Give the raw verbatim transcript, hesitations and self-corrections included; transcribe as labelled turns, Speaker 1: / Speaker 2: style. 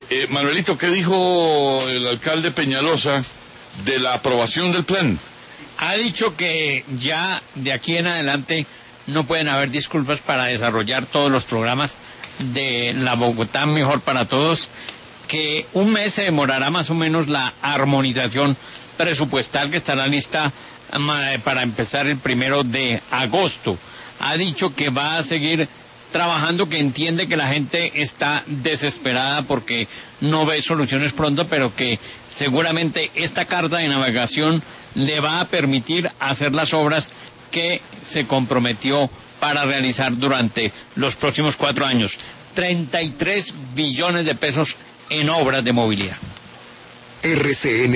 Speaker 1: Eh, Manuelito, ¿qué dijo el alcalde Peñalosa de la aprobación del plan?
Speaker 2: Ha dicho que ya de aquí en adelante no pueden haber disculpas para desarrollar todos los programas de la Bogotá Mejor para Todos, que un mes se demorará más o menos la armonización presupuestal que estará lista para empezar el primero de agosto. Ha dicho que va a seguir trabajando, que entiende que la gente está desesperada porque no ve soluciones pronto, pero que seguramente esta carta de navegación le va a permitir hacer las obras que se comprometió para realizar durante los próximos cuatro años. treinta y tres billones de pesos en obras de movilidad.
Speaker 3: R C N